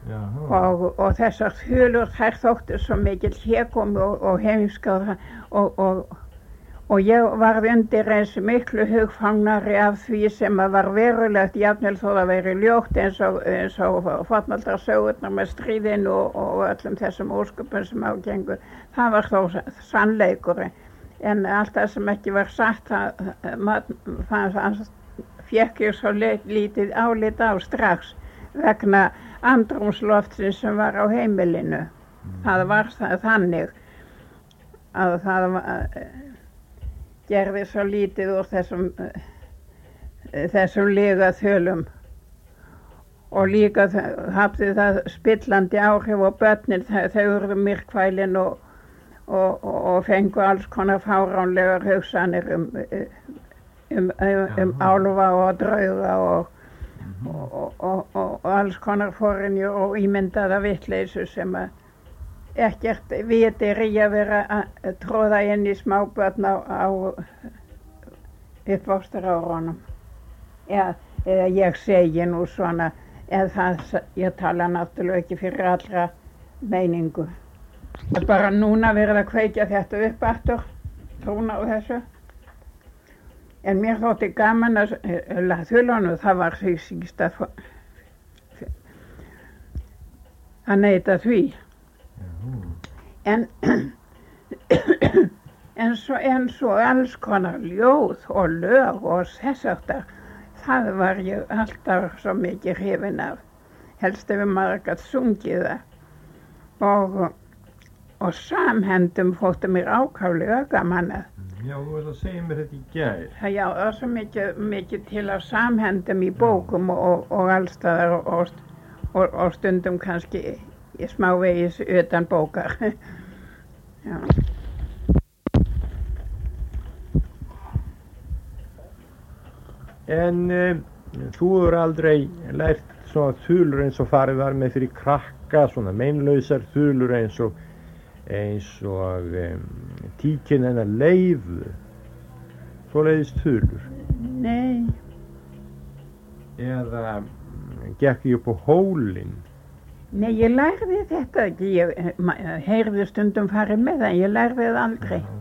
og þessar þulur þær þóttu svo mikill hégómi og heimskar og ég varð undir eins miklu hugfangnari af því sem að var verulegt jafnvel þó það væri ljótt eins og fornaldarsögurnar með stríðinu og öllum þessum ósköpum sem ágengu. Það var þó sannleikur en allt það sem ekki var satt það fékk ég svo lítið álit á strax vegna andrúmsloftsins sem var á heimilinu. Það var þannig að það gerði svo lítið úr þessum lygaþölum og líka hafði það spillandi áhrif á börnin. Þau urðu myrkfælin og fengu alls konar fáránlegar hugsanir álfa og drauga og alls konar forrinjur og ímyndaða vitleysu sem ekkert vit í að vera að tróða inn í smábörn á uppvaxtarárunum. Eða ég segi nú svona, ég tala náttúrulega ekki fyrir allra meiningu. Það bara núna verið að kveikja þetta upp aftur, trúna á þessu. En mér þótti gaman að þulunum, það var því síst að neita því. En svo alls konar ljóð og lög og þessartar, það var ég alltaf svo mikið hrifin af. Helst ef maður gat sungið það. Og samhendum þótti mér ákaflega gaman að. Já, þú veist að segja mér þetta í gær. Já, það var svo mikið til af samhendum í bókum og allstaðar og stundum kannski smávegis utan bókar. Já. En þú hefur aldrei lært svona þulur eins og farið var með fyrir krakka, svona meinlausar þulur eins og tíkin hennar Leifu, svoleiðis þulur? Nei. Eða gekk ég upp á hólinn? Nei, ég lærði þetta ekki. Ég heyrði stundum farið með það, ég lærði það aldrei.